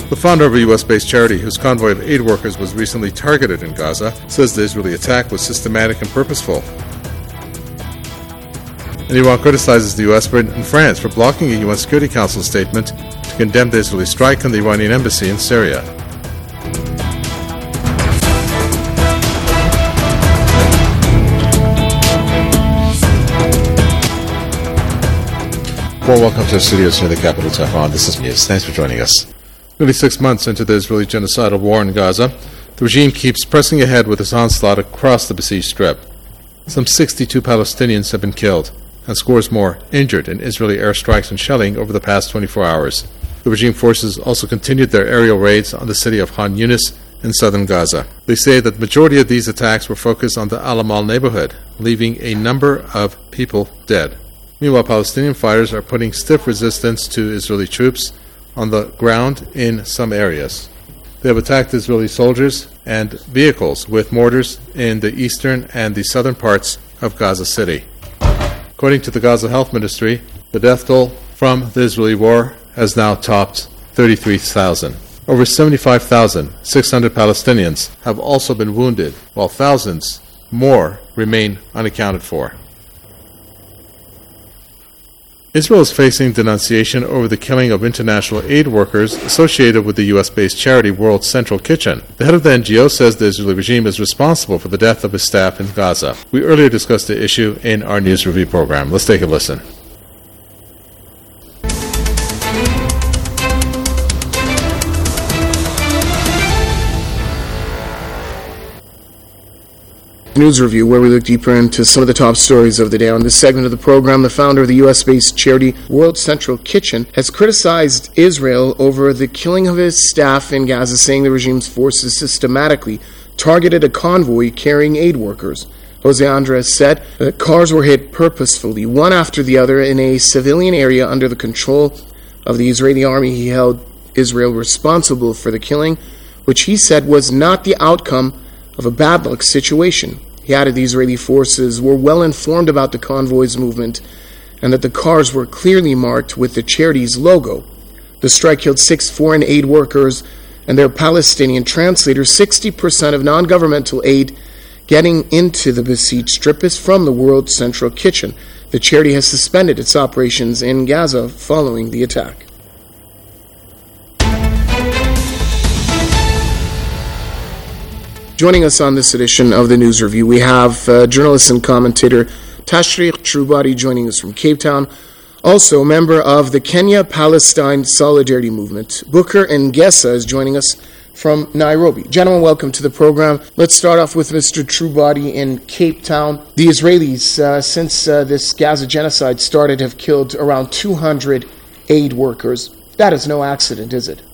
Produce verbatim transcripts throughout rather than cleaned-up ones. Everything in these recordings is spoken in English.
The founder of a U S-based charity whose convoy of aid workers was recently targeted in Gaza says the Israeli attack was systematic and purposeful. And Iran criticizes the U S and France for blocking a U N Security Council statement to condemn the Israeli strike on the Iranian embassy in Syria. Well, welcome to our studios here in the capital, Tehran. This is News. Thanks for joining us. Nearly six months into the Israeli genocidal war in Gaza, the regime keeps pressing ahead with its onslaught across the besieged strip. Some sixty-two Palestinians have been killed, and scores more injured in Israeli airstrikes and shelling over the past twenty-four hours. The regime forces also continued their aerial raids on the city of Khan Yunis in southern Gaza. They say that the majority of these attacks were focused on the Al Amal neighborhood, leaving a number of people dead. Meanwhile, Palestinian fighters are putting stiff resistance to Israeli troops on the ground in some areas. They have attacked Israeli soldiers and vehicles with mortars in the eastern and the southern parts of Gaza City. According to the Gaza Health Ministry, the death toll from the Israeli war has now topped thirty-three thousand. Over seventy-five thousand six hundred Palestinians have also been wounded, while thousands more remain unaccounted for. Israel is facing denunciation over the killing of international aid workers associated with the U S-based charity World Central Kitchen. The head of the N G O says the Israeli regime is responsible for the death of his staff in Gaza. We earlier discussed the issue in our news review program. Let's take a listen. News review, where we look deeper into some of the top stories of the day. On this segment of the program, the founder of the U S-based charity World Central Kitchen has criticized Israel over the killing of his staff in Gaza, saying the regime's forces systematically targeted a convoy carrying aid workers. Jose Andres said that cars were hit purposefully, one after the other, in a civilian area under the control of the Israeli army. He held Israel responsible for the killing, which he said was not the outcome of a bad luck situation. He added the Israeli forces were well informed about the convoy's movement and that the cars were clearly marked with the charity's logo. The strike killed six foreign aid workers and their Palestinian translators. sixty percent of non-governmental aid getting into the besieged strip is from the World Central Kitchen. The charity has suspended its operations in Gaza following the attack. Joining us on this edition of the News Review, we have uh, journalist and commentator Tashriq Trubari joining us from Cape Town. Also, a member of the Kenya-Palestine Solidarity Movement, Booker Ngesa, is joining us from Nairobi. Gentlemen, welcome to the program. Let's start off with Mister Trubari in Cape Town. The Israelis, uh, since uh, this Gaza genocide started, have killed around two hundred aid workers. That is no accident, is it?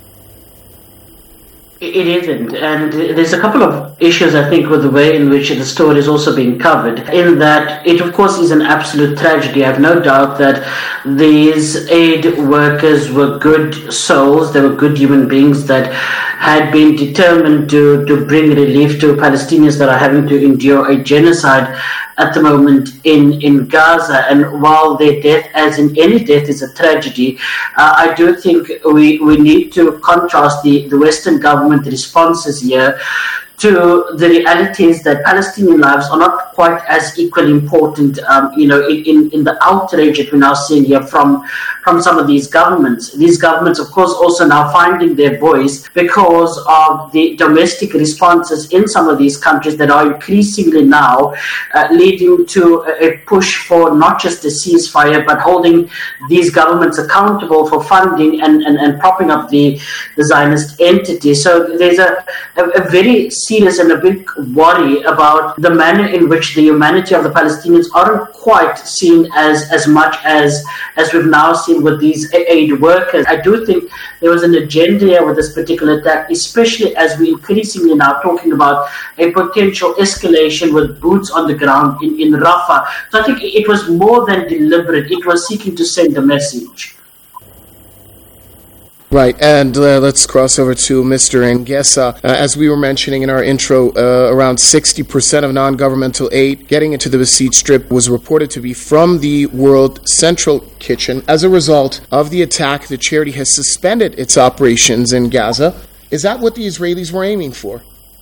It isn't, and there's a couple of issues, I think, with the way in which the story is also being covered, in that it, of course, is an absolute tragedy. I have no doubt that these aid workers were good souls, they were good human beings that had been determined to, to bring relief to Palestinians that are having to endure a genocide at the moment in, in Gaza. And while their death, as in any death, is a tragedy, uh, I do think we, we need to contrast the, the Western government responses here to the realities that Palestinian lives are not quite as equally important, um, you know, in, in the outrage that we're now seeing here from, from some of these governments. These governments, of course, also now finding their voice because of the domestic responses in some of these countries that are increasingly now uh, leading to a, a push for not just a ceasefire, but holding these governments accountable for funding and, and, and propping up the, the Zionist entity. So there's a, a, a very serious and a big worry about the manner in which the humanity of the Palestinians aren't quite seen as, as much as, as we've now seen with these aid workers. I do think there was an agenda here with this particular attack, especially as we increasingly now talking about a potential escalation with boots on the ground in, in Rafah. So I think it was more than deliberate. It was seeking to send a message. Right, and uh, let's cross over to Mister Ngesa. Uh, as we were mentioning in our intro, uh, around sixty percent of non-governmental aid getting into the besieged strip was reported to be from the World Central Kitchen. As a result of the attack, the charity has suspended its operations in Gaza. Is that what the Israelis were aiming for?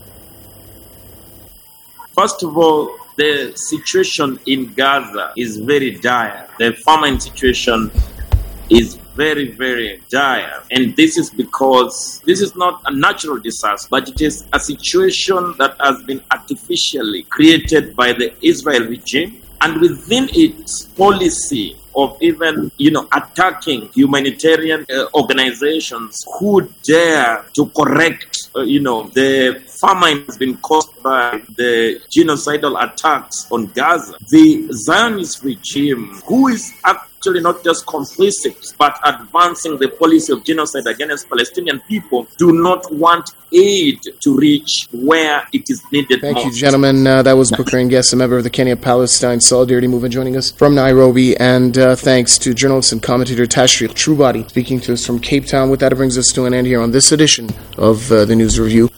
First of all, the situation in Gaza is very dire. The famine situation is very, very dire. And this is because this is not a natural disaster, but it is a situation that has been artificially created by the Israel regime. And within its policy of even, you know, attacking humanitarian uh, organizations who dare to correct, uh, you know, the famine has been caused by the genocidal attacks on Gaza. The Zionist regime, who is actually not just complicit, but advancing the policy of genocide against Palestinian people, do not want aid to reach where it is needed Thank most. you, gentlemen. Uh, that was Booker Ngesa, a member of the Kenya-Palestine Solidarity Movement, joining us from Nairobi. And uh, thanks to journalist and commentator Tashriq Truebody, speaking to us from Cape Town. With that, it brings us to an end here on this edition of uh, the News Review.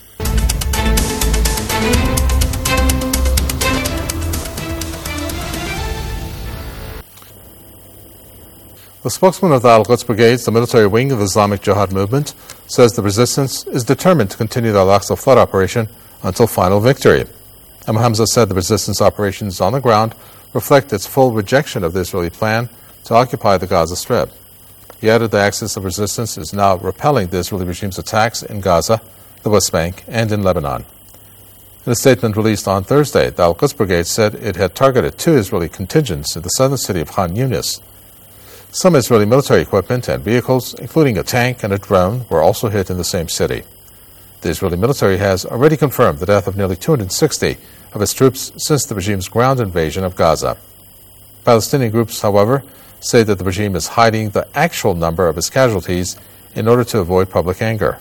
The spokesman of the Al-Quds Brigades, the military wing of the Islamic Jihad movement, says the resistance is determined to continue the Al-Aqsa flood operation until final victory. Imam Hamza said the resistance operations on the ground reflect its full rejection of the Israeli plan to occupy the Gaza Strip. He added the axis of resistance is now repelling the Israeli regime's attacks in Gaza, the West Bank, and in Lebanon. In a statement released on Thursday, the Al-Quds Brigade said it had targeted two Israeli contingents in the southern city of Khan Yunis. Some Israeli military equipment and vehicles, including a tank and a drone, were also hit in the same city. The Israeli military has already confirmed the death of nearly two hundred sixty of its troops since the regime's ground invasion of Gaza. Palestinian groups, however, say that the regime is hiding the actual number of its casualties in order to avoid public anger.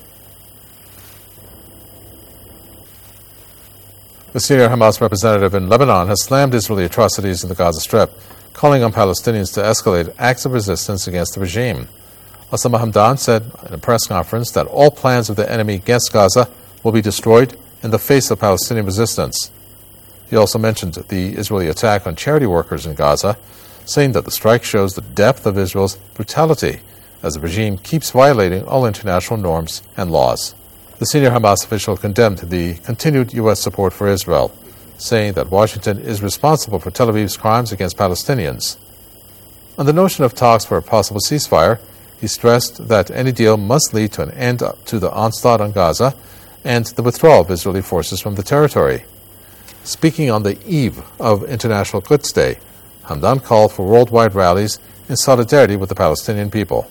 The senior Hamas representative in Lebanon has slammed Israeli atrocities in the Gaza Strip, calling on Palestinians to escalate acts of resistance against the regime. Osama Hamdan said in a press conference that all plans of the enemy against Gaza will be destroyed in the face of Palestinian resistance. He also mentioned the Israeli attack on charity workers in Gaza, saying that the strike shows the depth of Israel's brutality as the regime keeps violating all international norms and laws. The senior Hamas official condemned the continued U S support for Israel, saying that Washington is responsible for Tel Aviv's crimes against Palestinians. On the notion of talks for a possible ceasefire, he stressed that any deal must lead to an end to the onslaught on Gaza and the withdrawal of Israeli forces from the territory. Speaking on the eve of International Quds Day, Hamdan called for worldwide rallies in solidarity with the Palestinian people.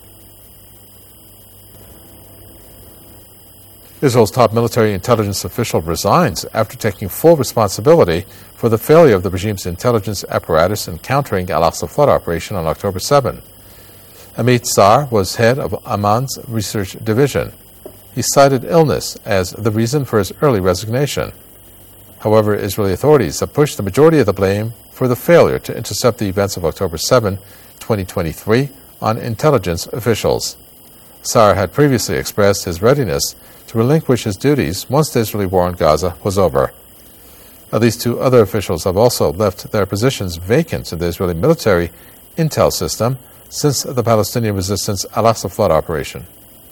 Israel's top military intelligence official resigns after taking full responsibility for the failure of the regime's intelligence apparatus in countering Al-Aqsa flood operation on October seventh. Amit Sar was head of Amman's research division. He cited illness as the reason for his early resignation. However, Israeli authorities have pushed the majority of the blame for the failure to intercept the events of October seventh, twenty twenty-three, on intelligence officials. Sar had previously expressed his readiness to relinquish his duties once the Israeli war in Gaza was over. At least two other officials have also left their positions vacant in the Israeli military intel system since the Palestinian resistance Al-Aqsa flood operation.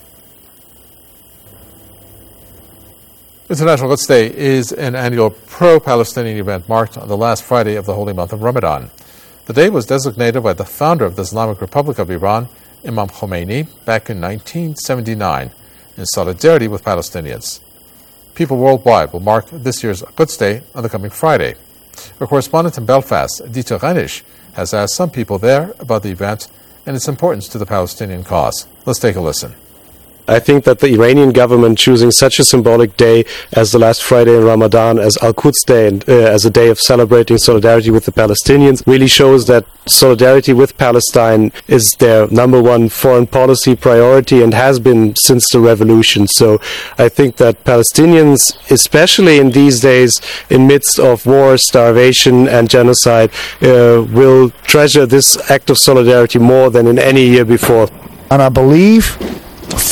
International Quds Day is an annual pro-Palestinian event marked on the last Friday of the holy month of Ramadan. The day was designated by the founder of the Islamic Republic of Iran, Imam Khomeini, back in nineteen seventy-nine, in solidarity with Palestinians. People worldwide will mark this year's Quds Day on the coming Friday. Our correspondent in Belfast, Dieter Reinisch, has asked some people there about the event and its importance to the Palestinian cause. Let's take a listen. I think that the Iranian government choosing such a symbolic day as the last Friday in Ramadan, as Al-Quds Day, and uh, as a day of celebrating solidarity with the Palestinians, really shows that solidarity with Palestine is their number one foreign policy priority and has been since the revolution. So I think that Palestinians, especially in these days, in midst of war, starvation, and genocide, uh, will treasure this act of solidarity more than in any year before. And I believe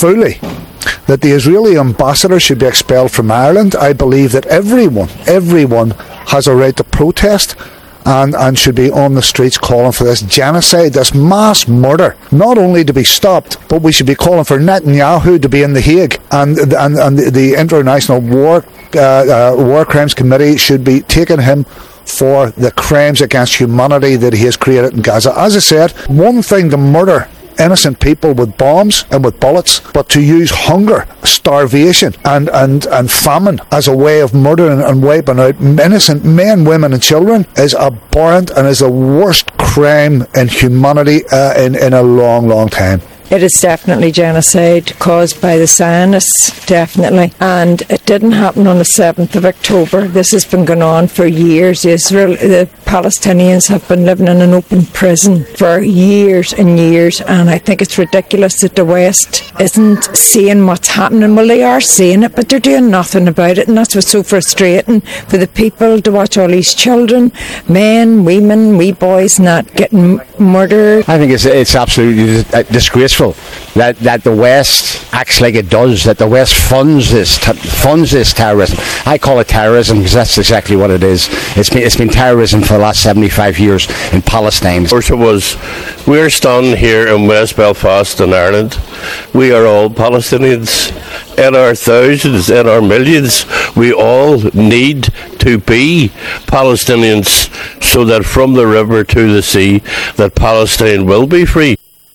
fully that the Israeli ambassador should be expelled from Ireland. I believe that everyone, everyone has a right to protest and, and should be on the streets calling for this genocide, this mass murder, not only to be stopped, but we should be calling for Netanyahu to be in The Hague, and and, and the, the International War uh, uh, War Crimes Committee should be taking him for the crimes against humanity that he has created in Gaza. As I said, one thing to murder innocent people with bombs and with bullets, but to use hunger, starvation and, and, and famine as a way of murdering and wiping out innocent men, women and children is abhorrent and is the worst crime in humanity uh, in, in a long, long time. It is definitely genocide caused by the Zionists, definitely. And it didn't happen on the seventh of October. This has been going on for years. Israel, the Palestinians have been living in an open prison for years and years. And I think it's ridiculous that the West isn't seeing what's happening. Well, they are seeing it, but they're doing nothing about it. And that's what's so frustrating for the people to watch all these children, men, women, wee boys not getting murdered. I think it's, it's absolutely disgraceful that that the West acts like it does, that the West funds this t- funds this terrorism. I call it terrorism because that's exactly what it is. It's been it's been terrorism for the last seventy-five years in Palestine. Of course it was. We're standing here in West Belfast in Ireland. We are all Palestinians. In our thousands, in our millions, we all need to be Palestinians so that from the river to the sea, that Palestine will be free.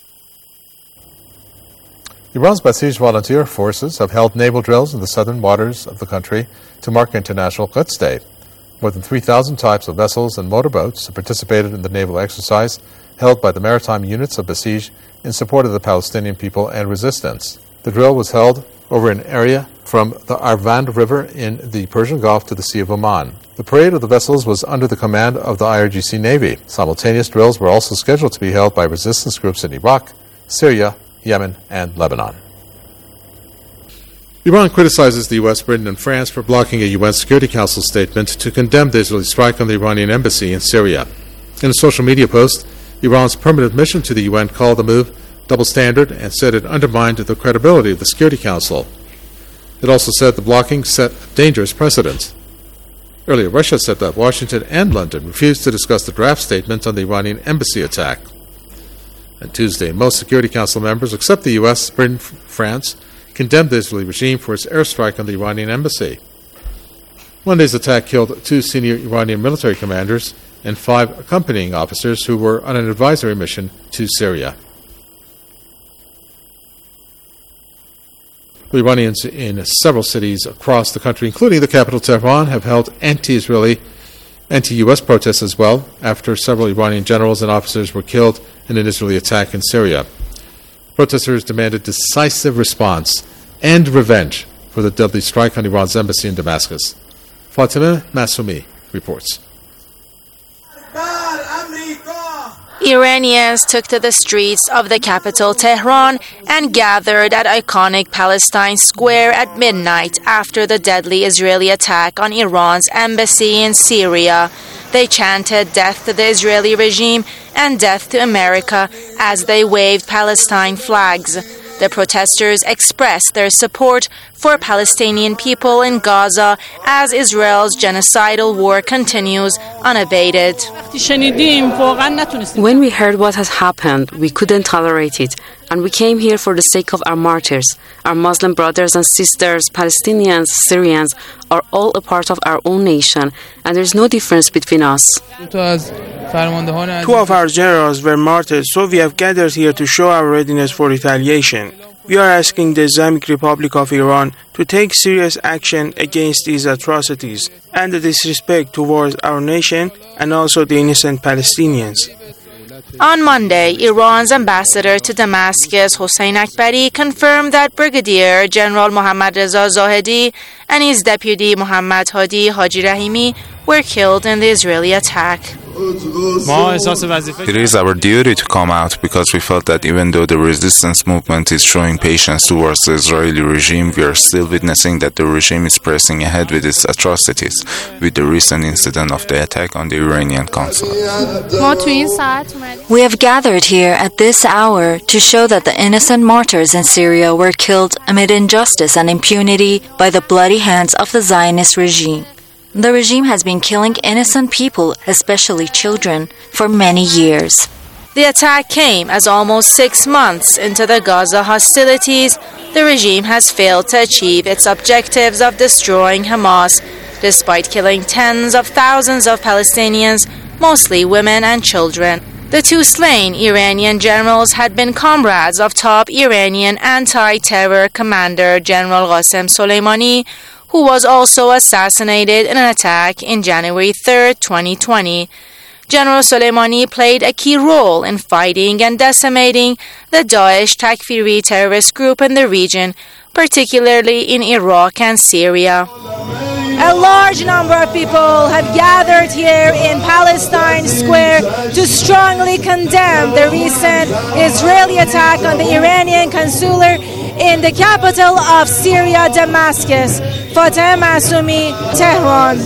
Iran's Basij volunteer forces have held naval drills in the southern waters of the country to mark International Quds Day. More than three thousand types of vessels and motorboats have participated in the naval exercise held by the maritime units of Basij in support of the Palestinian people and resistance. The drill was held over an area from the Arvand River in the Persian Gulf to the Sea of Oman. The parade of the vessels was under the command of the I R G C Navy. Simultaneous drills were also scheduled to be held by resistance groups in Iraq, Syria, Yemen, and Lebanon. Iran criticizes the U S, Britain, and France for blocking a U N Security Council statement to condemn the Israeli strike on the Iranian embassy in Syria. In a social media post, Iran's permanent mission to the U N called the move double standard and said it undermined the credibility of the Security Council. It also said the blocking set a dangerous precedent. Earlier, Russia said that Washington and London refused to discuss the draft statement on the Iranian embassy attack. On Tuesday, most Security Council members, except the U S, Britain, France, condemned the Israeli regime for its airstrike on the Iranian embassy. Monday's attack killed two senior Iranian military commanders and five accompanying officers who were on an advisory mission to Syria. The Iranians in several cities across the country, including the capital Tehran, have held anti-Israeli, anti-U S protests as well, after several Iranian generals and officers were killed in an Israeli attack in Syria. Protesters demanded decisive response and revenge for the deadly strike on Iran's embassy in Damascus. Fatima Masoumi reports. Iranians took to the streets of the capital Tehran and gathered at iconic Palestine Square at midnight after the deadly Israeli attack on Iran's embassy in Syria. They chanted death to the Israeli regime and death to America as they waved Palestine flags. The protesters expressed their support for Palestinian people in Gaza as Israel's genocidal war continues unabated. When we heard what has happened, we couldn't tolerate it, and we came here for the sake of our martyrs. Our Muslim brothers and sisters, Palestinians, Syrians, are all a part of our own nation, and there's no difference between us. Two of our generals were martyred, so we have gathered here to show our readiness for retaliation. We are asking the Islamic Republic of Iran to take serious action against these atrocities and the disrespect towards our nation and also the innocent Palestinians. On Monday, Iran's ambassador to Damascus, Hossein Akbari, confirmed that Brigadier General Mohammad Reza Zahedi and his deputy Mohammad Hadi Haji Rahimi were killed in the Israeli attack. It is our duty to come out because we felt that even though the resistance movement is showing patience towards the Israeli regime, we are still witnessing that the regime is pressing ahead with its atrocities, with the recent incident of the attack on the Iranian consulate. We have gathered here at this hour to show that the innocent martyrs in Syria were killed amid injustice and impunity by the bloody hands of the Zionist regime. The regime has been killing innocent people, especially children, for many years. The attack came as almost six months into the Gaza hostilities, the regime has failed to achieve its objectives of destroying Hamas, despite killing tens of thousands of Palestinians, mostly women and children. The two slain Iranian generals had been comrades of top Iranian anti-terror commander General Qasem Soleimani, who was also assassinated in an attack in January third, twenty twenty. General Soleimani played a key role in fighting and decimating the Daesh Takfiri terrorist group in the region, particularly in Iraq and Syria. A large number of people have gathered here in Palestine Square to strongly condemn the recent Israeli attack on the Iranian consulate in the capital of Syria, Damascus. Fateh Masumi, Tehran.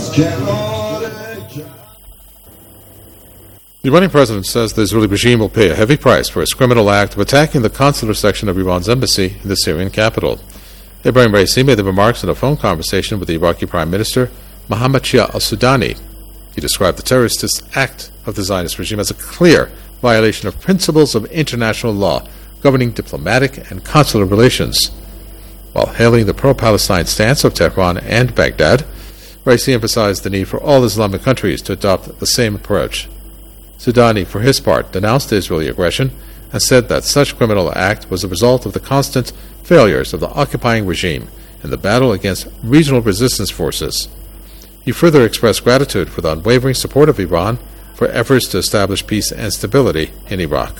The Iranian president says the Israeli regime will pay a heavy price for its criminal act of attacking the consular section of Iran's embassy in the Syrian capital. Ebrahim Raisi made the remarks in a phone conversation with the Iraqi Prime Minister Mohammad Shia al-Sudani. He described the terrorist act of the Zionist regime as a clear violation of principles of international law governing diplomatic and consular relations. While hailing the pro-Palestine stance of Tehran and Baghdad, Raisi emphasized the need for all Islamic countries to adopt the same approach. Sudani, for his part, denounced the Israeli aggression and said that such criminal act was the result of the constant failures of the occupying regime in the battle against regional resistance forces. He further expressed gratitude for the unwavering support of Iran for efforts to establish peace and stability in Iraq.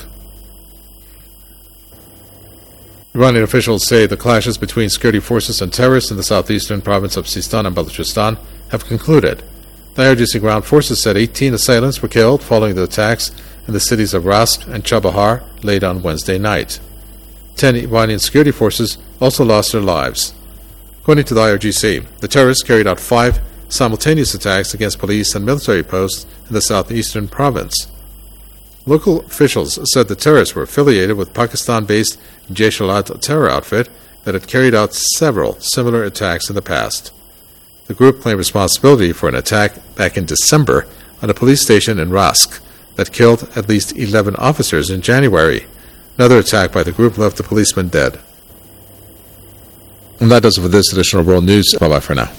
Iranian officials say the clashes between security forces and terrorists in the southeastern province of Sistan and Balochistan have concluded. The I R G C ground forces said eighteen assailants were killed following the attacks in the cities of Rast and Chabahar late on Wednesday night. Ten Iranian security forces also lost their lives. According to the I R G C, the terrorists carried out five simultaneous attacks against police and military posts in the southeastern province. Local officials said the terrorists were affiliated with Pakistan-based Jaish al-Adl terror outfit that had carried out several similar attacks in the past. The group claimed responsibility for an attack back in December on a police station in Rask that killed at least eleven officers in January. Another attack by the group left a policeman dead. And that does it for this edition of World News. Bye-bye for now.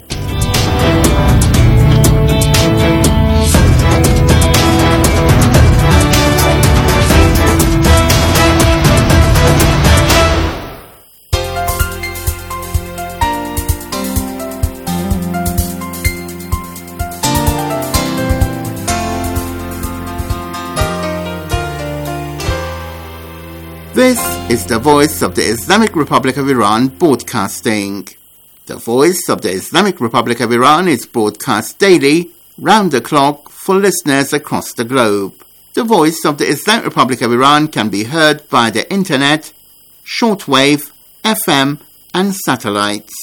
This is the Voice of the Islamic Republic of Iran broadcasting. The Voice of the Islamic Republic of Iran is broadcast daily, round the clock, for listeners across the globe. The Voice of the Islamic Republic of Iran can be heard via the internet, shortwave, F M, and satellites.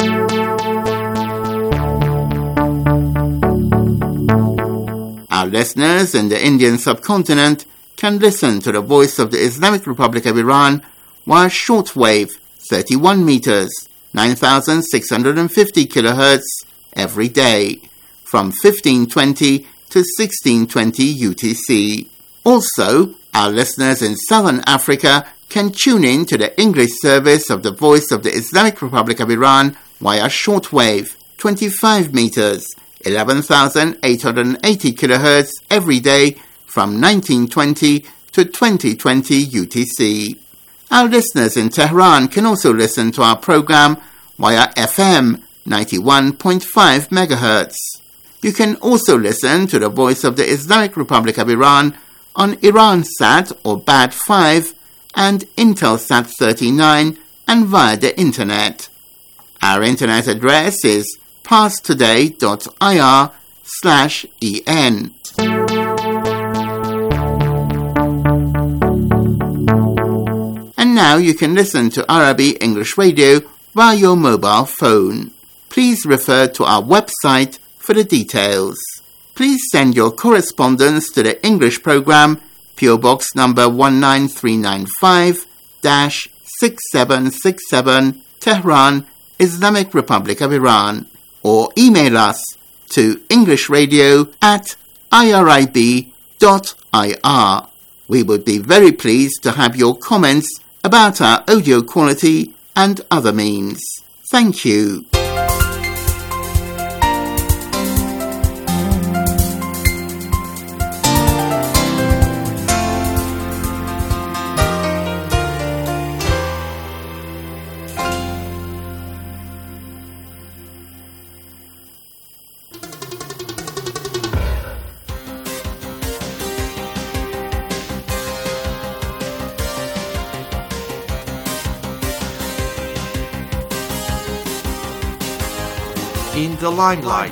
Our listeners in the Indian subcontinent can listen to the Voice of the Islamic Republic of Iran via shortwave thirty-one meters, nine thousand six hundred fifty kilohertz every day from fifteen twenty to sixteen twenty U T C. Also, our listeners in Southern Africa can tune in to the English service of the Voice of the Islamic Republic of Iran via shortwave twenty-five meters, eleven thousand eight hundred eighty kilohertz every day from nineteen twenty to twenty twenty U T C. Our listeners in Tehran can also listen to our program via F M ninety-one point five megahertz. You can also listen to the Voice of the Islamic Republic of Iran on Iransat or B A D five and Intelsat thirty-nine and via the internet. Our internet address is parstoday dot I R slash E N. now you can listen to Arabi English Radio via your mobile phone. Please refer to our website for the details. Please send your correspondence to the English program, P O Box number one nine three nine five, six seven six seven, Tehran, Islamic Republic of Iran, or email us to englishradio at irib dot I R. We would be very pleased to have your comments about our audio quality and other means. Thank you. In the limelight.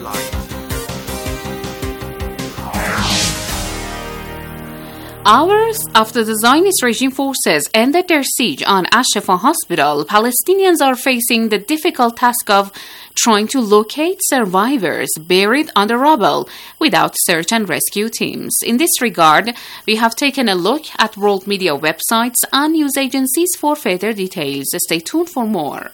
Hours after the Zionist regime forces ended their siege on Al-Shifa Hospital, Palestinians are facing the difficult task of trying to locate survivors buried under rubble without search and rescue teams. In this regard, we have taken a look at world media websites and news agencies for further details. Stay tuned for more.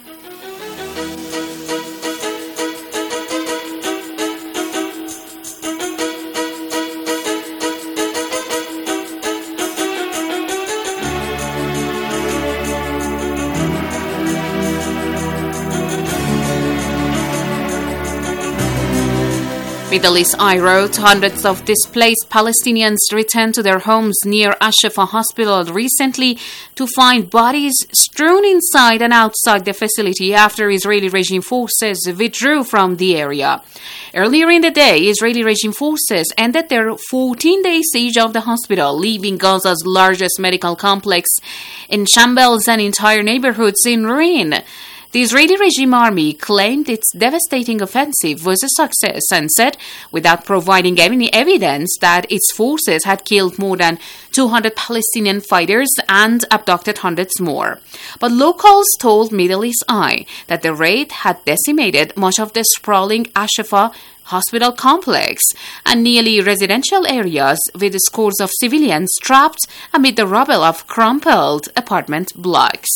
Middle East Eye wrote, hundreds of displaced Palestinians returned to their homes near Al-Shifa Hospital recently to find bodies strewn inside and outside the facility after Israeli regime forces withdrew from the area. Earlier in the day, Israeli regime forces ended their fourteen-day siege of the hospital, leaving Gaza's largest medical complex in shambles and entire neighborhoods in ruin. The Israeli regime army claimed its devastating offensive was a success and said, without providing any evidence, that its forces had killed more than two hundred Palestinian fighters and abducted hundreds more. But locals told Middle East Eye that the raid had decimated much of the sprawling Al-Shifa hospital complex and nearly residential areas with scores of civilians trapped amid the rubble of crumpled apartment blocks.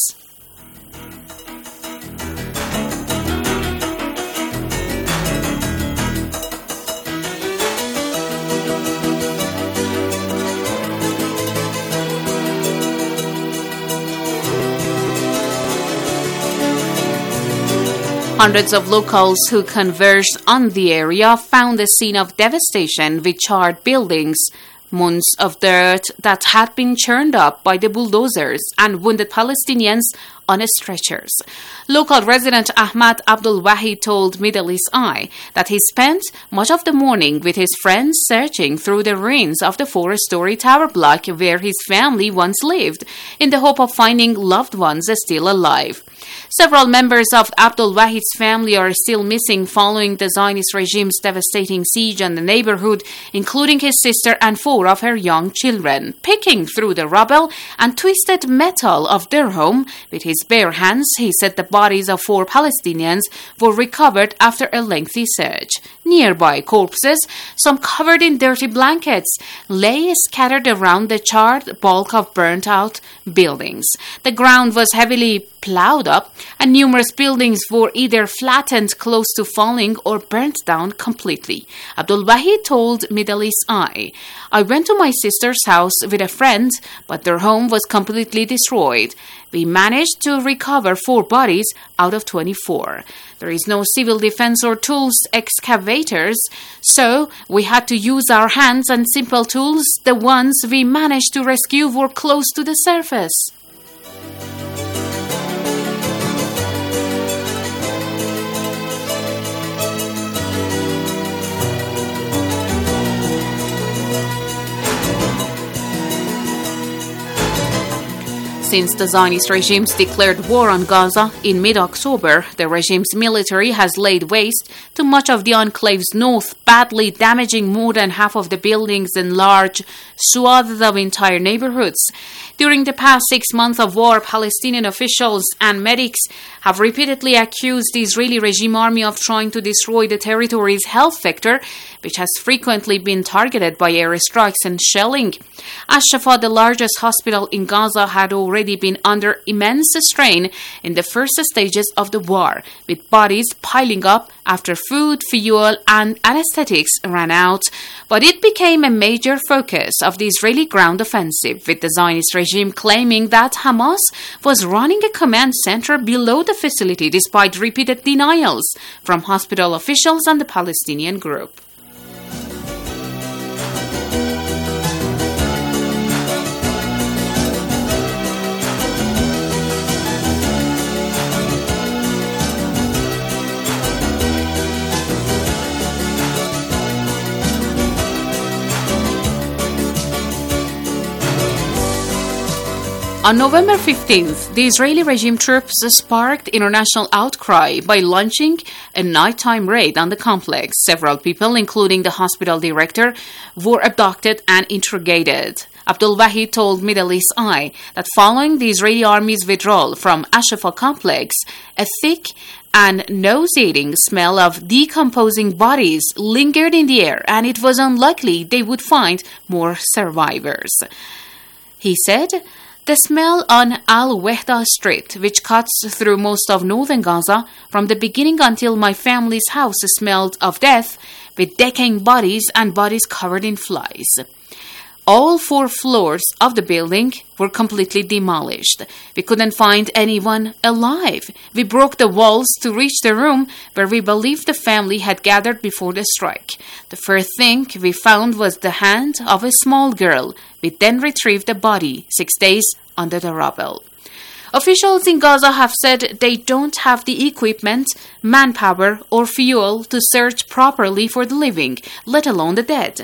Hundreds of locals who converged on the area found a scene of devastation with charred buildings, mounds of dirt that had been churned up by the bulldozers, and wounded Palestinians on stretchers. Local resident Ahmad Abdul Wahid told Middle East Eye that he spent much of the morning with his friends searching through the ruins of the four-story tower block where his family once lived, in the hope of finding loved ones still alive. Several members of Abdul Wahid's family are still missing following the Zionist regime's devastating siege on the neighborhood, including his sister and four of her young children. Picking through the rubble and twisted metal of their home with his bare hands, he said the bodies of four Palestinians were recovered after a lengthy search. Nearby corpses, some covered in dirty blankets, lay scattered around the charred bulk of burnt-out buildings. The ground was heavily plowed up, and numerous buildings were either flattened close to falling or burnt down completely. Abdul Wahid told Middle East Eye, "I went to my sister's house with a friend, but their home was completely destroyed. We managed to recover four bodies out of twenty-four. There is no civil defense or tools excavators, so we had to use our hands and simple tools. The ones we managed to rescue were close to the surface." Since the Zionist regime's declared war on Gaza in mid-October, the regime's military has laid waste to much of the enclave's north, badly damaging more than half of the buildings and large swaths of entire neighborhoods. During the past six months of war, Palestinian officials and medics have repeatedly accused the Israeli regime army of trying to destroy the territory's health sector, which has frequently been targeted by airstrikes and shelling. Al-Shifa, the largest hospital in Gaza, had already been under immense strain in the first stages of the war, with bodies piling up after food, fuel, and anesthetics ran out. But it became a major focus of the Israeli ground offensive, with the Zionist regime claiming that Hamas was running a command center below the facility despite repeated denials from hospital officials and the Palestinian group. On November fifteenth, the Israeli regime troops sparked international outcry by launching a nighttime raid on the complex. Several people, including the hospital director, were abducted and interrogated. Abdul Wahid told Middle East Eye that following the Israeli army's withdrawal from Al-Shifa complex, a thick and nauseating smell of decomposing bodies lingered in the air, and it was unlikely they would find more survivors. He said, "The smell on Al-Wehda Street, which cuts through most of northern Gaza, from the beginning until my family's house smelled of death, with decaying bodies and bodies covered in flies." All four floors of the building were completely demolished. We couldn't find anyone alive. We broke the walls to reach the room where we believed the family had gathered before the strike. The first thing we found was the hand of a small girl. We then retrieved the body six days under the rubble. Officials in Gaza have said they don't have the equipment, manpower, or fuel to search properly for the living, let alone the dead.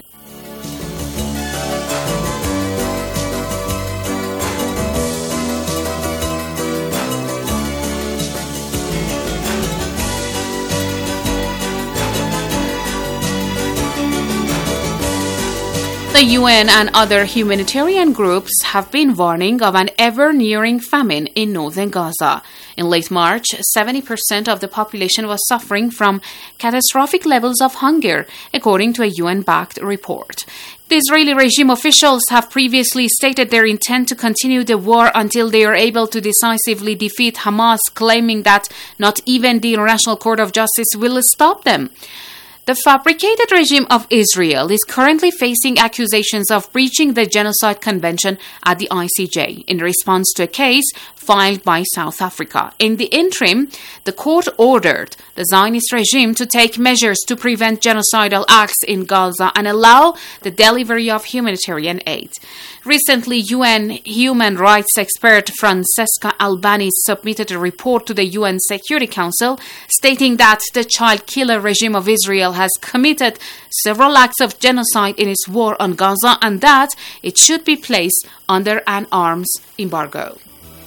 The U N and other humanitarian groups have been warning of an ever-nearing famine in northern Gaza. In late March, seventy percent of the population was suffering from catastrophic levels of hunger, according to a U N-backed report. The Israeli regime officials have previously stated their intent to continue the war until they are able to decisively defeat Hamas, claiming that not even the International Court of Justice will stop them. The fabricated regime of Israel is currently facing accusations of breaching the Genocide Convention at the I C J in response to a case filed by South Africa. In the interim, the court ordered the Zionist regime to take measures to prevent genocidal acts in Gaza and allow the delivery of humanitarian aid. Recently, U N human rights expert Francesca Albanese submitted a report to the U N Security Council stating that the child killer regime of Israel has committed several acts of genocide in its war on Gaza and that it should be placed under an arms embargo.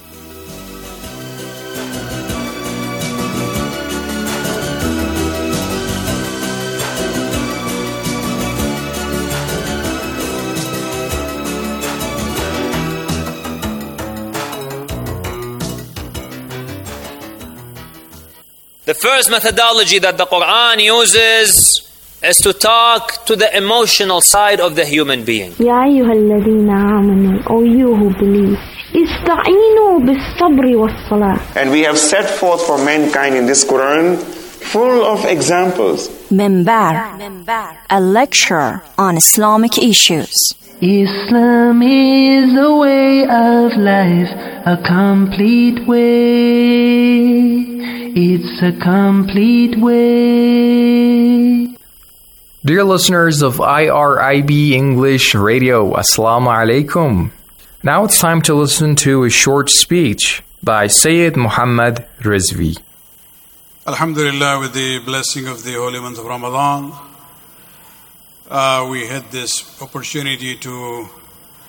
The first methodology that the Quran uses is to talk to the emotional side of the human being. يا أيها الذين آمنوا, O you who believe, استعينوا بالصبر والصلاة. And we have set forth for mankind in this Quran full of examples. Minbar, a lecture on Islamic issues. Islam is a way of life, a complete way. It's a complete way. Dear listeners of I R I B English Radio, Assalamu alaikum. Now it's time to listen to a short speech by Sayyid Muhammad Rizvi. Alhamdulillah, with the blessing of the holy month of Ramadan, uh, we had this opportunity to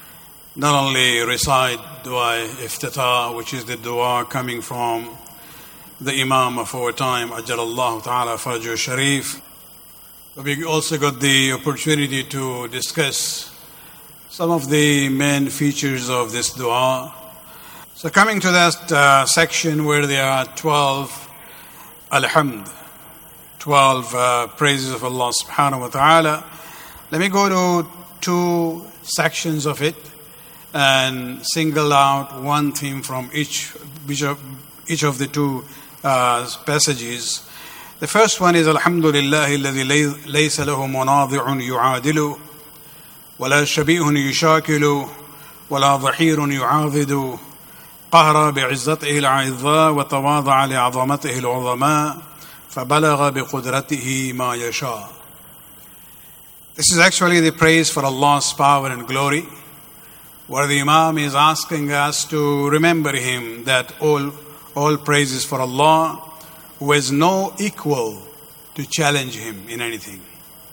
not only recite Dua Iftitah, which is the dua coming from the Imam of our time, Ajjalallahu Ta'ala Farajul Sharif, but we also got the opportunity to discuss some of the main features of this dua. So coming to that uh, section where there are twelve alhamd, twelve uh, praises of Allah subhanahu wa ta'ala, let me go to two sections of it and single out one theme from each, each, of, each of the two uh, passages. The first one is Alhamdulillahi alladhi laysa lahu munadhi'un yu'adilu ولا شبيه يشاكل ولا ظهير يعاضد قهر بعزته العظاء وتواضع لعظمته العظماء فبلغ بقدرته ما يشاء. This is actually the praise for Allah's power and glory, where the Imam is asking us to remember Him, that all, all praise is for Allah, who has no equal to challenge Him in anything.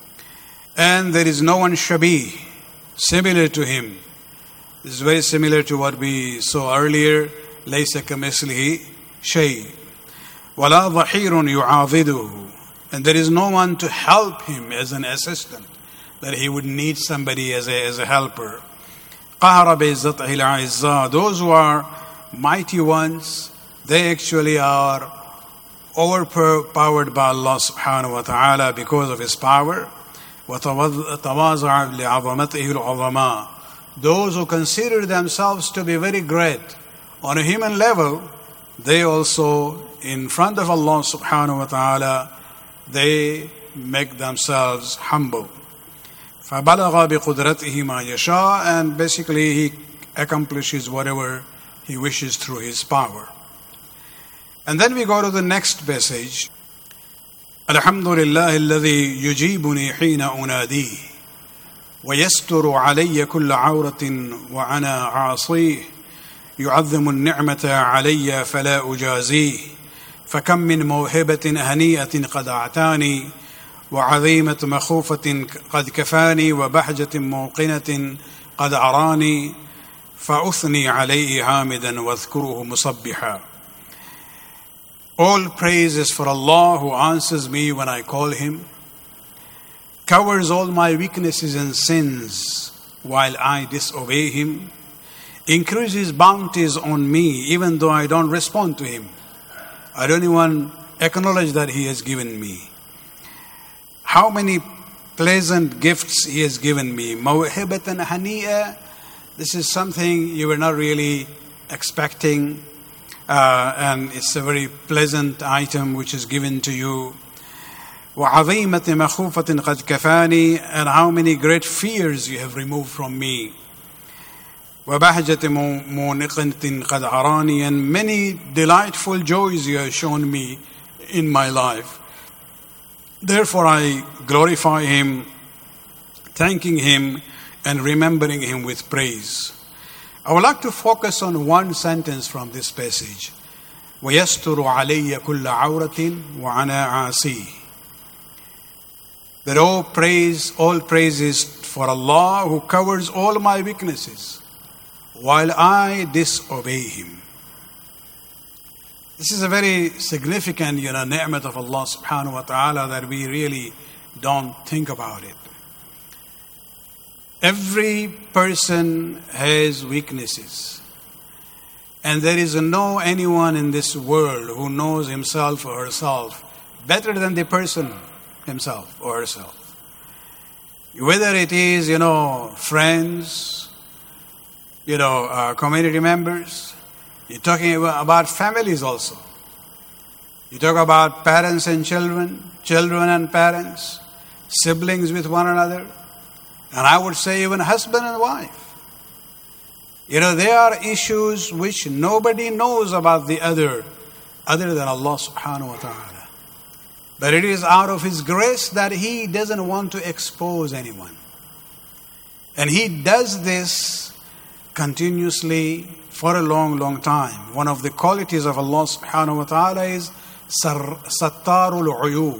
And there is no one shabih, similar to Him. This is very similar to what we saw earlier. لَيْسَ كَمِثْلِهِ شَيْءٍ وَلَا ظَهِيرٌ يُعَاضِدُهُ. And there is no one to help Him as an assistant, that He would need somebody as a, as a helper. قَهَرَ بِعِزَّتِهِ الْعِزَّةِ. Those who are mighty ones, they actually are overpowered by Allah subhanahu wa ta'ala because of His power. وَتَوَاضَعَ لِعَظَمَتِهِ الْعُظَمَاءِ. Those who consider themselves to be very great on a human level, they also, in front of Allah subhanahu wa ta'ala, they make themselves humble. فَبَلَغَ بِقُدْرَتِهِ مَا يَشَاءُ. And basically He accomplishes whatever He wishes through His power. And then we go to the next passage. الحمد لله الذي يجيبني حين أناديه ويستر علي كل عورة وأنا عاصيه يعظم النعمة علي فلا أجازيه فكم من موهبة هنيئة قد أعتاني وعظيمة مخوفة قد كفاني وبهجة موقنة قد أراني فأثني عليه حامدا واذكره مصبحا. All praise is for Allah, who answers me when I call Him, covers all my weaknesses and sins while I disobey Him, increases bounties on me even though I don't respond to Him. I don't even acknowledge that He has given me. How many pleasant gifts He has given me. Mawhibatan hani'a. This is something you were not really expecting. Uh, and it's a very pleasant item which is given to you. وَعَظِيمَةِ مَخُوفَةٍ قَدْ كَفَانِي. And how many great fears you have removed from me. وَبَهْجَةِ مُونِقَةٍ قَدْ عَرَانِي. And many delightful joys you have shown me in my life. Therefore I glorify Him, thanking Him and remembering Him with praise. I would like to focus on one sentence from this passage. وَيَسْتُرُ عَلَيَّ كُلَّ عَوْرَةٍ وَأَنَا عَاصِيهِ. That all praise, all praise is for Allah, who covers all my weaknesses while I disobey Him. This is a very significant, you know, ni'mat of Allah subhanahu wa ta'ala that we really don't think about it. Every person has weaknesses. And there is no anyone in this world who knows himself or herself better than the person himself or herself. Whether it is, you know, friends, you know, uh, community members, you're talking about families also. You talk about parents and children, children and parents, siblings with one another. And I would say even husband and wife. You know, there are issues which nobody knows about the other, other than Allah subhanahu wa ta'ala. But it is out of His grace that He doesn't want to expose anyone. And He does this continuously for a long, long time. One of the qualities of Allah subhanahu wa ta'ala is Sattarul Uyub.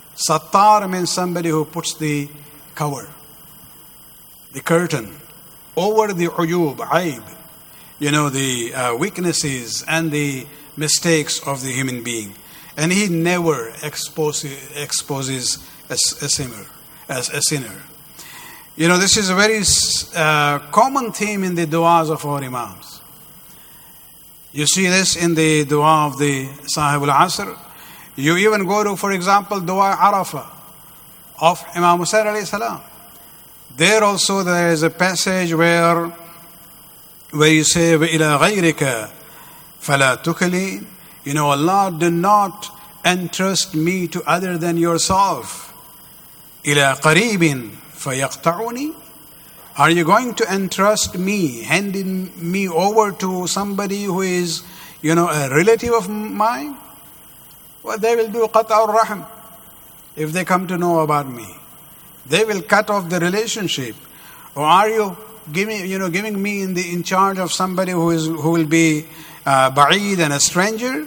Sattar means somebody who puts the cover, the curtain over the uyub, aib, you know, the uh, weaknesses and the mistakes of the human being. And he never exposes, exposes a, a sinner, as a sinner. You know, this is a very uh, common theme in the du'as of our imams. You see this in the dua of the Sahib al-Asr. You even go to, for example, dua Arafah of Imam Hussain alayhi salam. There also there is a passage where, where you say, وَإِلَىٰ غَيْرِكَ فَلَا تُكَلِينَ. You know, Allah, do not entrust me to other than yourself. إِلَىٰ قَرِيبٍ فَيَقْطَعُنِي. Are you going to entrust me, handing me over to somebody who is, you know, a relative of mine? Well, they will do qat' al-rahm if they come to know about me. They will cut off the relationship. Or are you giving, you know, giving me in the in charge of somebody who is who will be uh, ba'id and a stranger?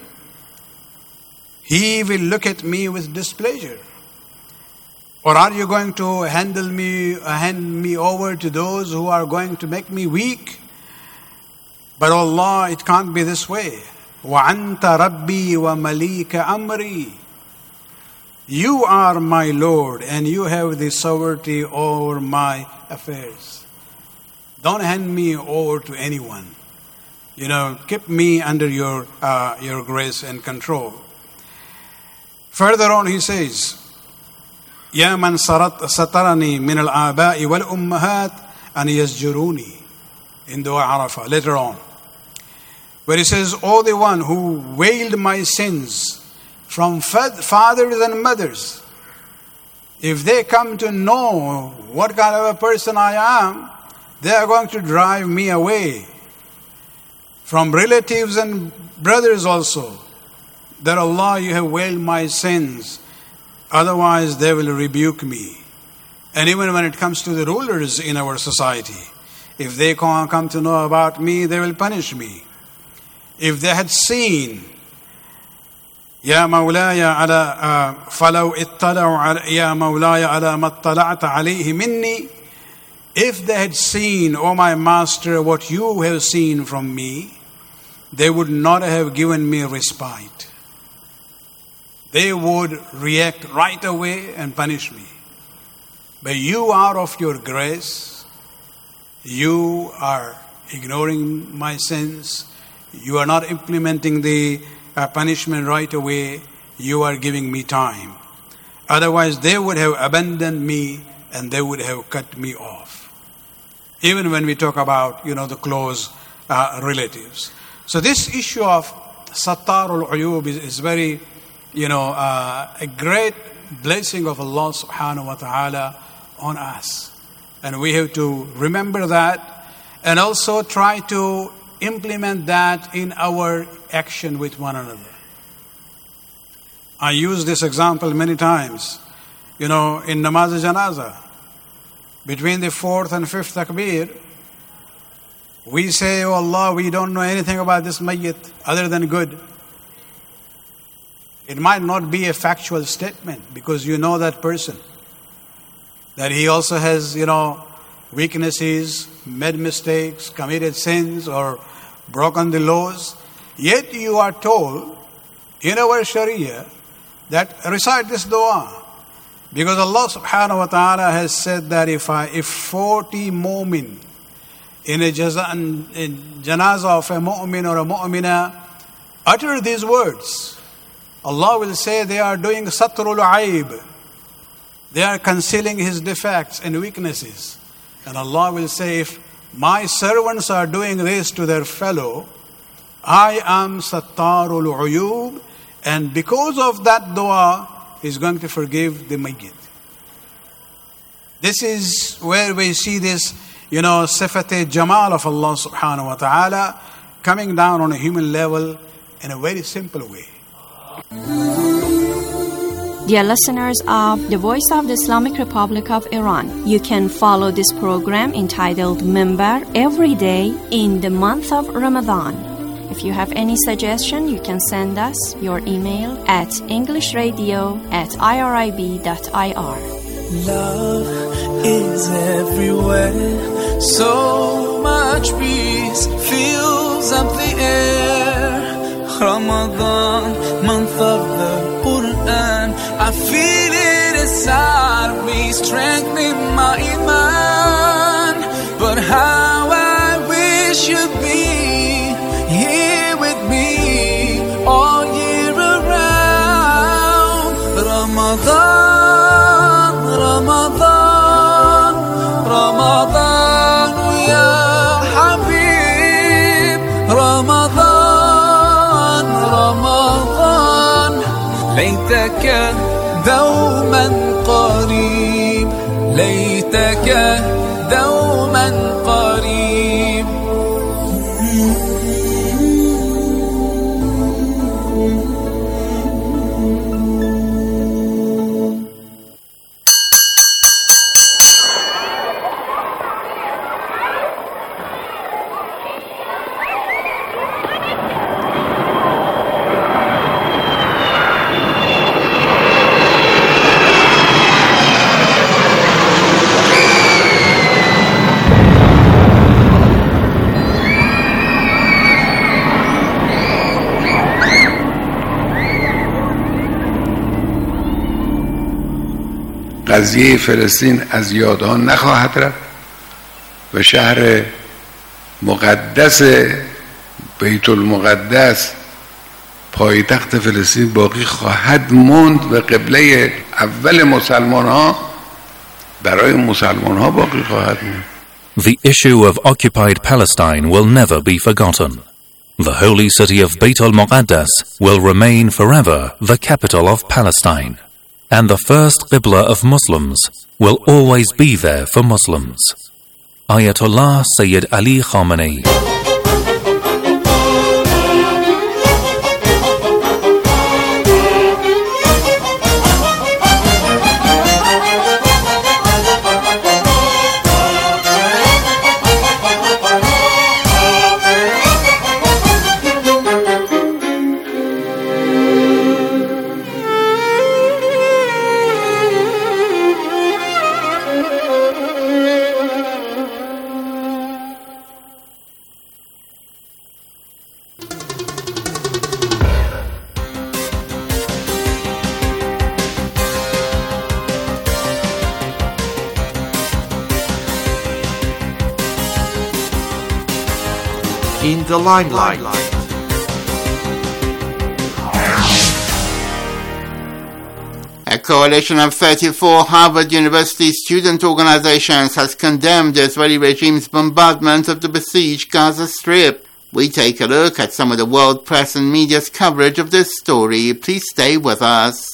He will look at me with displeasure. Or are you going to handle me, uh, hand me over to those who are going to make me weak? But Allah, it can't be this way. وَأَنْتَ رَبِّي وَمَلِيكَ أَمْرِي. You are my Lord and you have the sovereignty over my affairs. Don't hand me over to anyone. You know, keep me under your uh, your grace and control. Further on he says, يَا مَنْ سَتَرَنِي مِنَ الْآبَاءِ وَالْأُمَّهَاتِ أَنْ يَسْجُرُونِي. In Dua Arafah, later on. Where he says, O the one who veiled my sins from fathers and mothers, if they come to know what kind of a person I am, they are going to drive me away. From relatives and brothers also, that Allah, you have veiled my sins, otherwise they will rebuke me. And even when it comes to the rulers in our society, if they come to know about me, they will punish me. If they had seen, يا مولاي على فلو اطلعوا يا مولاي على ما اطلعت عليه مني, if they had seen, O my master, what you have seen from me, they would not have given me respite. They would react right away and punish me. But you, out of your grace, you are ignoring my sins. You are not implementing the uh, punishment right away. You are giving me time. Otherwise, they would have abandoned me and they would have cut me off. Even when we talk about, you know, the close uh, relatives. So this issue of Sattarul Uyub is, is very, you know, uh, a great blessing of Allah subhanahu wa ta'ala on us. And we have to remember that and also try to implement that in our action with one another. I use this example many times. You know, in Namaz al-Janazah, between the fourth and fifth takbir, we say, oh Allah, we don't know anything about this mayyit other than good. It might not be a factual statement because you know that person, that he also has, you know, weaknesses, made mistakes, committed sins, or broken the laws. Yet you are told in our Sharia that recite this dua. Because Allah subhanahu wa ta'ala has said that if I, if forty mu'min in a jaza, in janazah of a mu'min or a mu'mina utter these words, Allah will say they are doing satrul aib. They are concealing his defects and weaknesses. And Allah will say, if my servants are doing this to their fellow, I am Sattarul Uyub, and because of that dua, He's going to forgive the mayyit. This is where we see this, you know, sifat jamal of Allah subhanahu wa ta'ala coming down on a human level in a very simple way. Dear listeners of the Voice of the Islamic Republic of Iran, you can follow this program entitled Minbar every day in the month of Ramadan. If you have any suggestion, you can send us your email at englishradio at irib dot ir. Love is everywhere. So much peace fills up the air. Ramadan, month of the Quran, I feel it inside of me, strengthening my iman. But how I wish you'd be here with me all year around. Ramadan, Ramadan, Ramadan, ya Habib. Ramadan, Ramadan, ليتك دوما قريب، ليتك دوما قريب. قضیه فلسطین از یاد ها نخواهد رفت و شهر مقدس بیت المقدس پایتخت فلسطین باقی خواهد موند و قبله اول مسلمان ها برای مسلمان ها باقی خواهد موند. The issue of occupied Palestine will never be forgotten. The holy city of Beit al-Muqaddas will remain forever the capital of Palestine. And the first Qibla of Muslims will always be there for Muslims. Ayatollah Sayyid Ali Khamenei. In the limelight. A coalition of thirty-four Harvard University student organizations has condemned the Israeli regime's bombardment of the besieged Gaza Strip. We take a look at some of the world press and media's coverage of this story. Please stay with us.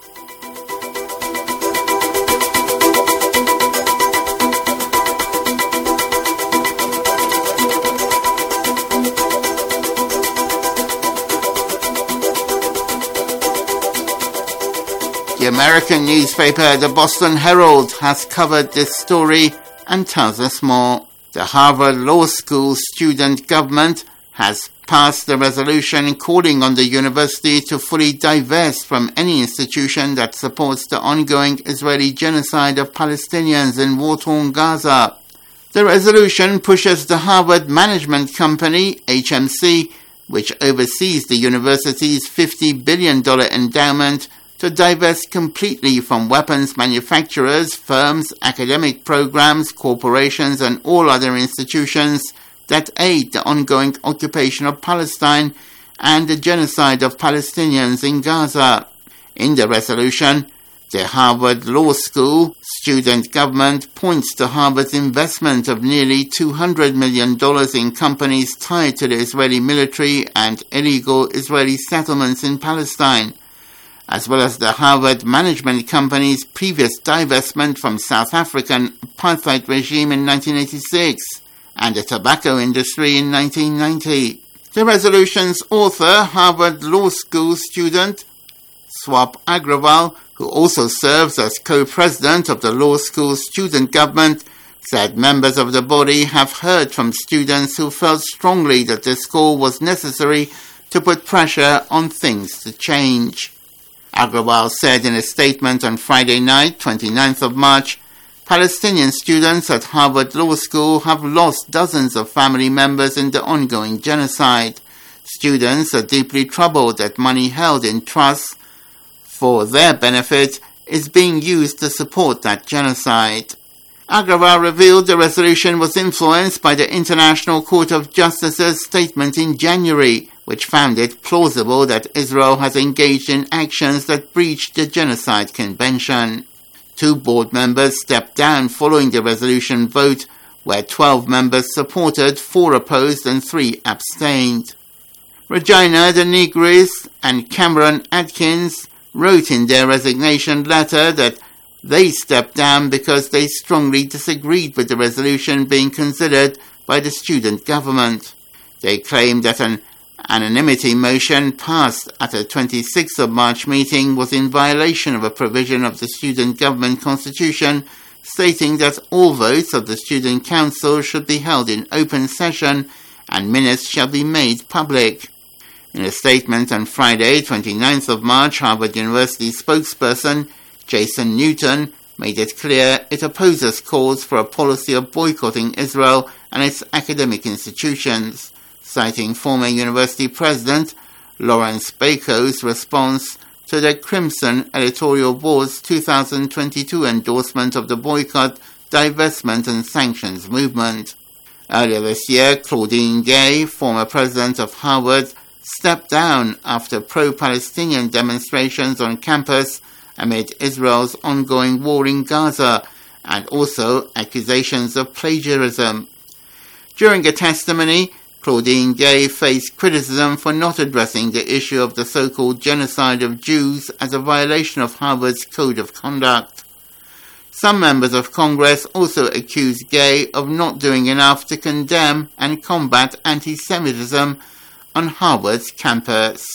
The American newspaper The Boston Herald has covered this story and tells us more. The Harvard Law School student government has passed a resolution calling on the university to fully divest from any institution that supports the ongoing Israeli genocide of Palestinians in war-torn Gaza. The resolution pushes the Harvard Management Company, H M C, which oversees the university's fifty billion dollars endowment, to divest completely from weapons manufacturers, firms, academic programs, corporations, and all other institutions that aid the ongoing occupation of Palestine and the genocide of Palestinians in Gaza. In the resolution, the Harvard Law School student government points to Harvard's investment of nearly two hundred million dollars in companies tied to the Israeli military and illegal Israeli settlements in Palestine, as well as the Harvard Management Company's previous divestment from South African apartheid regime in nineteen eighty-six and the tobacco industry in nineteen ninety. The resolution's author, Harvard Law School student Swap Agrawal, who also serves as co-president of the law school student government, said members of the body have heard from students who felt strongly that this call was necessary to put pressure on things to change. Agrawal said in a statement on Friday night, twenty-ninth of March, Palestinian students at Harvard Law School have lost dozens of family members in the ongoing genocide. Students are deeply troubled that money held in trusts for their benefit is being used to support that genocide. Agrawal revealed the resolution was influenced by the International Court of Justice's statement in January, which found it plausible that Israel has engaged in actions that breached the Genocide Convention. Two board members stepped down following the resolution vote, where twelve members supported, four opposed, and three abstained. Regina de Nigris and Cameron Atkins wrote in their resignation letter that they stepped down because they strongly disagreed with the resolution being considered by the student government. They claimed that an anonymity motion passed at a twenty-sixth of March meeting was in violation of a provision of the student government constitution stating that all votes of the student council should be held in open session and minutes shall be made public. In a statement on Friday, twenty-ninth of March, Harvard University spokesperson Jason Newton made it clear it opposes calls for a policy of boycotting Israel and its academic institutions, citing former university president Lawrence Baco's response to the Crimson Editorial Board's two thousand twenty-two endorsement of the boycott, divestment and sanctions movement. Earlier this year, Claudine Gay, former president of Harvard, stepped down after pro-Palestinian demonstrations on campus amid Israel's ongoing war in Gaza and also accusations of plagiarism. During a testimony, Claudine Gay faced criticism for not addressing the issue of the so-called genocide of Jews as a violation of Harvard's Code of Conduct. Some members of Congress also accused Gay of not doing enough to condemn and combat anti-Semitism on Harvard's campus.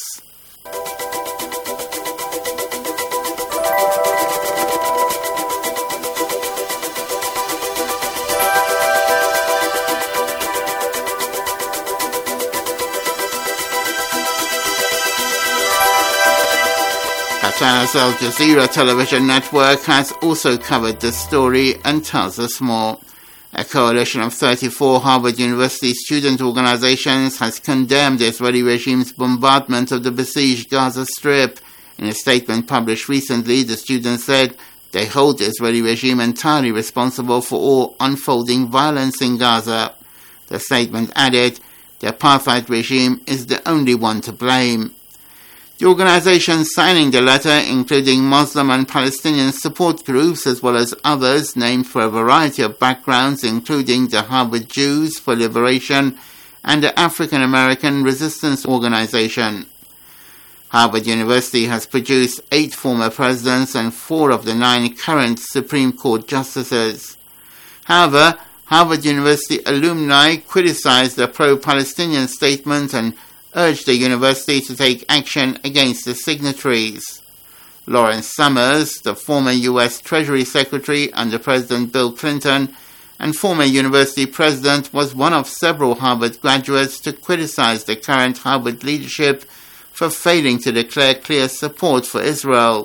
Qatar's Al Jazeera television network has also covered this story and tells us more. A coalition of thirty-four Harvard University student organizations has condemned the Israeli regime's bombardment of the besieged Gaza Strip. In a statement published recently, the students said they hold the Israeli regime entirely responsible for all unfolding violence in Gaza. The statement added, the apartheid regime is the only one to blame. The organizations signing the letter, including Muslim and Palestinian support groups as well as others named for a variety of backgrounds, including the Harvard Jews for Liberation and the African American Resistance Organization. Harvard University has produced eight former presidents and four of the nine current Supreme Court justices. However, Harvard University alumni criticized the pro-Palestinian statement and urged the university to take action against the signatories. Lawrence Summers, the former U S Treasury Secretary under President Bill Clinton and former university president, was one of several Harvard graduates to criticize the current Harvard leadership for failing to declare clear support for Israel.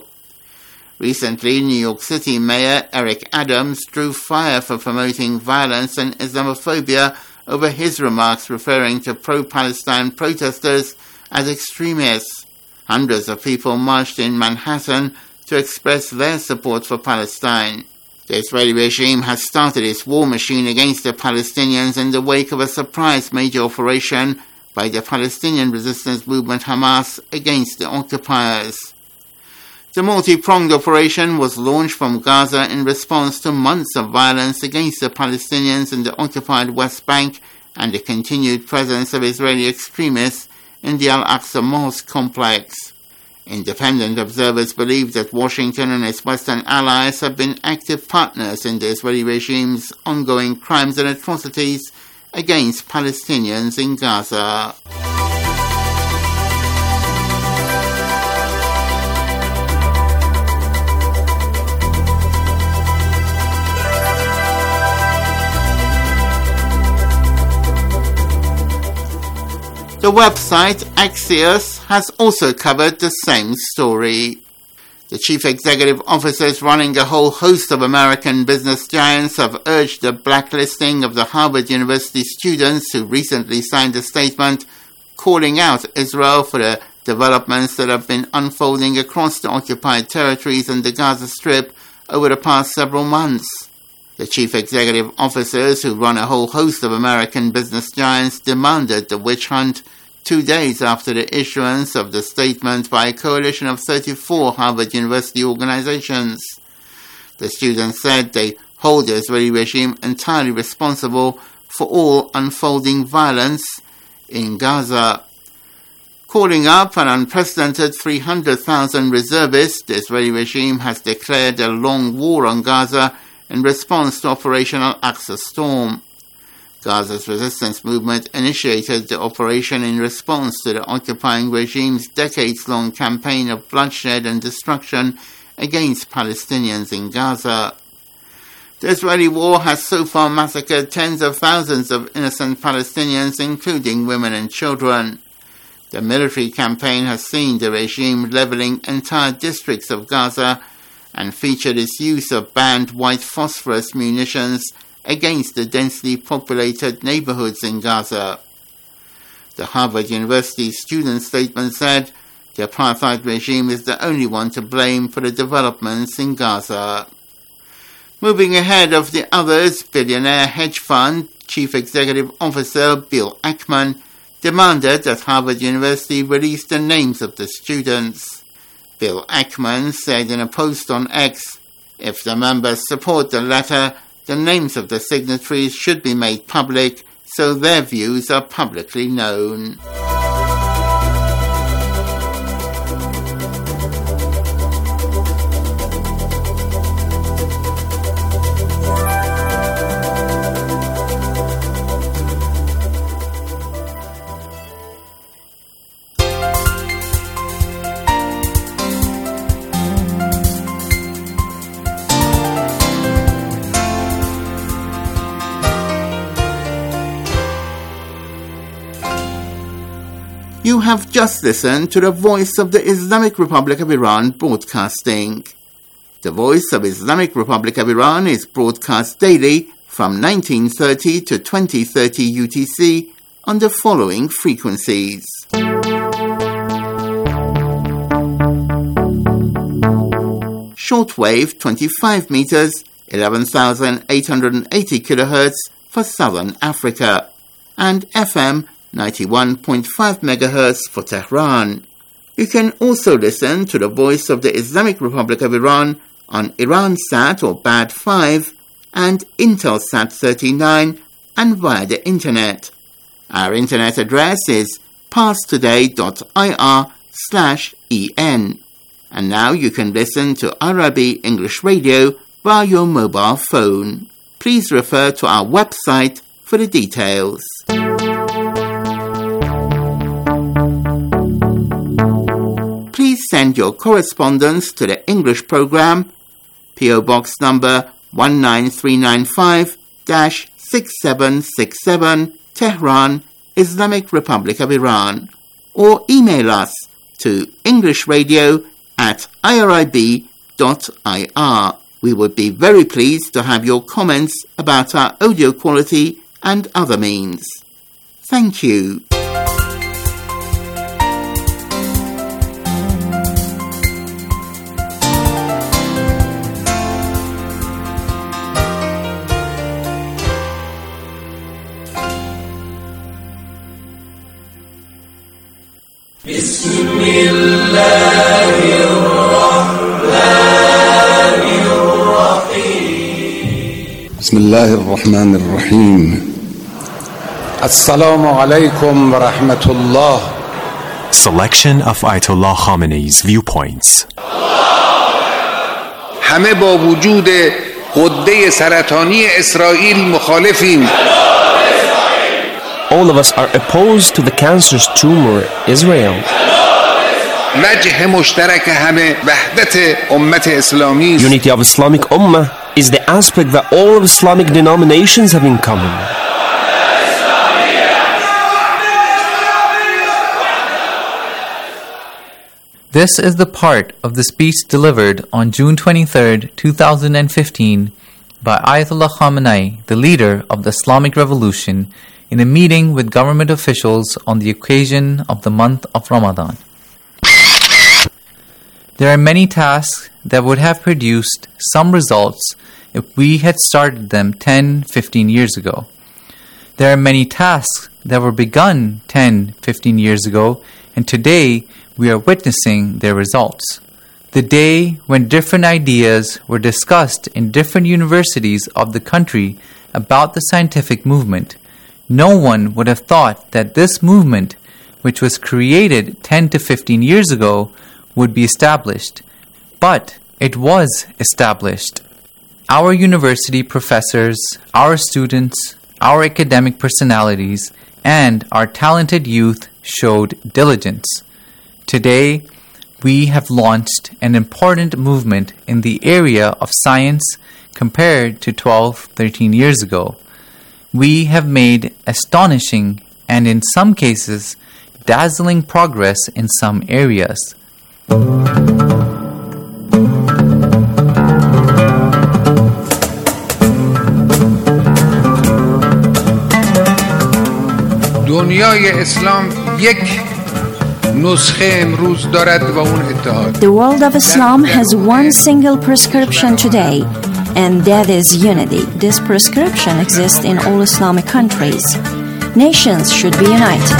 Recently, New York City Mayor Eric Adams drew fire for promoting violence and Islamophobia over his remarks referring to pro-Palestine protesters as extremists. Hundreds of people marched in Manhattan to express their support for Palestine. The Israeli regime has started its war machine against the Palestinians in the wake of a surprise major operation by the Palestinian resistance movement Hamas against the occupiers. The multi-pronged operation was launched from Gaza in response to months of violence against the Palestinians in the occupied West Bank and the continued presence of Israeli extremists in the Al-Aqsa Mosque complex. Independent observers believe that Washington and its Western allies have been active partners in the Israeli regime's ongoing crimes and atrocities against Palestinians in Gaza. The website Axios has also covered the same story. The chief executive officers running a whole host of American business giants have urged the blacklisting of the Harvard University students who recently signed a statement calling out Israel for the developments that have been unfolding across the occupied territories and the Gaza Strip over the past several months. The chief executive officers who run a whole host of American business giants demanded the witch hunt two days after the issuance of the statement by a coalition of thirty-four Harvard University organizations. The students said they hold the Israeli regime entirely responsible for all unfolding violence in Gaza. Calling up an unprecedented three hundred thousand reservists, the Israeli regime has declared a long war on Gaza in response to Operation Al-Aqsa Storm. Gaza's resistance movement initiated the operation in response to the occupying regime's decades-long campaign of bloodshed and destruction against Palestinians in Gaza. The Israeli war has so far massacred tens of thousands of innocent Palestinians, including women and children. The military campaign has seen the regime leveling entire districts of Gaza and featured its use of banned white phosphorus munitions against the densely populated neighborhoods in Gaza. The Harvard University student statement said the apartheid regime is the only one to blame for the developments in Gaza. Moving ahead of the others, billionaire hedge fund chief executive officer Bill Ackman demanded that Harvard University release the names of the students. Bill Ackman said in a post on X, if the members support the letter, the names of the signatories should be made public so their views are publicly known. You have just listened to the Voice of the Islamic Republic of Iran broadcasting. The Voice of Islamic Republic of Iran is broadcast daily from nineteen thirty to twenty thirty U T C on the following frequencies. Shortwave twenty-five meters, eleven thousand eight hundred eighty kilohertz for Southern Africa, and F M ninety-one point five megahertz for Tehran. You can also listen to the Voice of the Islamic Republic of Iran on Iransat or B A D five and Intelsat thirty-nine and via the Internet. Our Internet address is parstoday.ir slash en. And now you can listen to Arabi English Radio via your mobile phone. Please refer to our website for the details. Please send your correspondence to the English program, P O Box number one nine three nine five six seven six seven, Tehran, Islamic Republic of Iran, or email us to englishradio at irib dot I R. We would be very pleased to have your comments about our audio quality and other means. Thank you. بسم الله الرحمن الرحيم بسم الله الرحمن الرحيم السلام عليكم ورحمة الله. Selection of Ayatollah Khamenei's viewpoints. همه با وجود غده سرطانی اسرائیل مخالفیم. All of us are opposed to the cancerous tumor, Israel. وجه مشترک همه وحدت امت اسلامی. Unity of Islamic Ummah is the aspect that all of Islamic denominations have in common. This is the part of the speech delivered on June twenty-third, two thousand fifteen by Ayatollah Khamenei, the leader of the Islamic Revolution, in a meeting with government officials on the occasion of the month of Ramadan. There are many tasks that would have produced some results if we had started them ten, fifteen years ago. There are many tasks that were begun ten, fifteen years ago, and today we are witnessing their results. The day when different ideas were discussed in different universities of the country about the scientific movement, no one would have thought that this movement, which was created ten to fifteen years ago, would be established. But it was established. Our university professors, our students, our academic personalities, and our talented youth showed diligence. Today, we have launched an important movement in the area of science compared to twelve, thirteen years ago. We have made astonishing and in some cases dazzling progress in some areas. دنیای اسلام یک نسخه امروز دارد و اون اتحاد. The world of Islam has one single prescription today, and that is unity. This prescription exists in all Islamic countries. Nations should be united.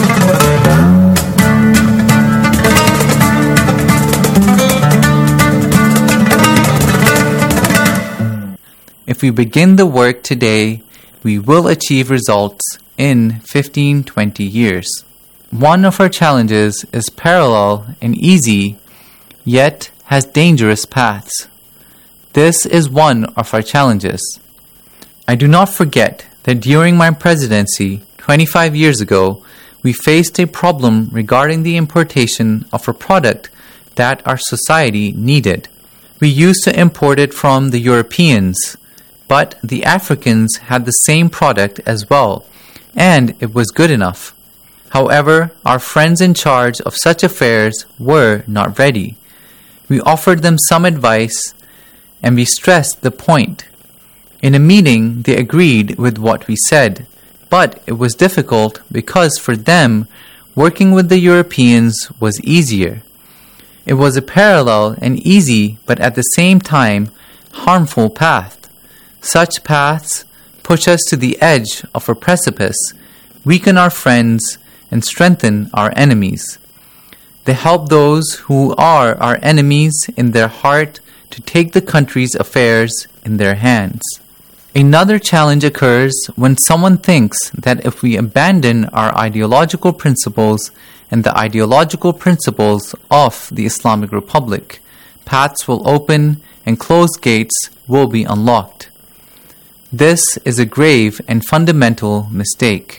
If we begin the work today, we will achieve results in fifteen to twenty years. One of our challenges is parallel and easy, yet has dangerous paths. This is one of our challenges. I do not forget that during my presidency twenty-five years ago, we faced a problem regarding the importation of a product that our society needed. We used to import it from the Europeans, but the Africans had the same product as well, and it was good enough. However, our friends in charge of such affairs were not ready. We offered them some advice, and we stressed the point. In a meeting, they agreed with what we said, but it was difficult because for them, working with the Europeans was easier. It was a parallel and easy, but at the same time, harmful path. Such paths push us to the edge of a precipice, weaken our friends, and strengthen our enemies. They help those who are our enemies in their heart to take the country's affairs in their hands. Another challenge occurs when someone thinks that if we abandon our ideological principles and the ideological principles of the Islamic Republic, paths will open and closed gates will be unlocked. This is a grave and fundamental mistake.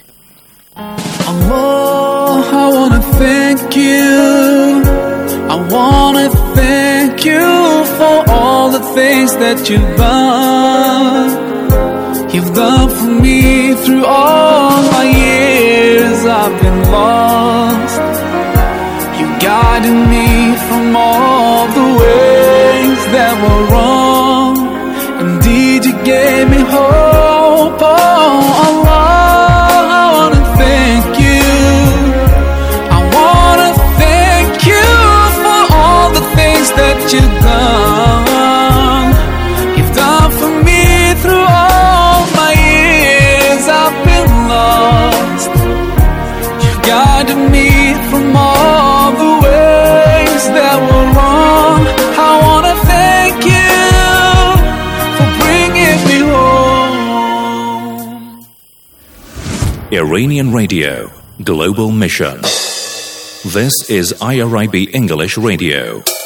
Allah, I wanna thank you. I wanna thank you for all the things that you've done. You've done for me through all my years I've been lost. You guided me from all the ways that were wrong. Indeed, you gave me hope. Oh, Allah, I wanna thank you. I wanna thank you for all the things that you've done. You've done for me through all my years I've been lost. You've guided me from all the ways that were wrong. I wanna thank you for bringing me home. Iranian Radio, Global Mission. This is I R I B English Radio.